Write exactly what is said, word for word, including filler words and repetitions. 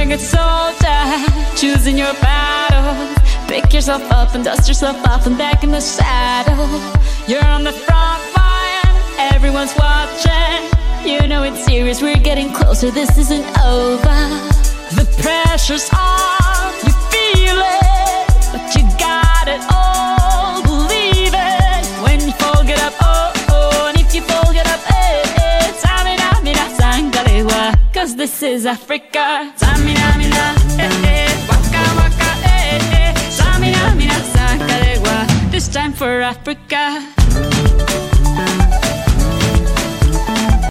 a good soldier, choosing your battles. Pick yourself up and dust yourself off and back in the saddle. You're on the front line, everyone's watching. You know it's serious, we're getting closer, this isn't over. The pressure's on, you feel it, but you got it all, believe it. When you fall, get up, oh, oh, and if you fall, get up, eh, eh. Samina, mina, sangalewa, cause this is Africa. Samina, mina, eh, eh, waka, waka, eh, eh. Samina, mina, sangalewa, this time for Africa.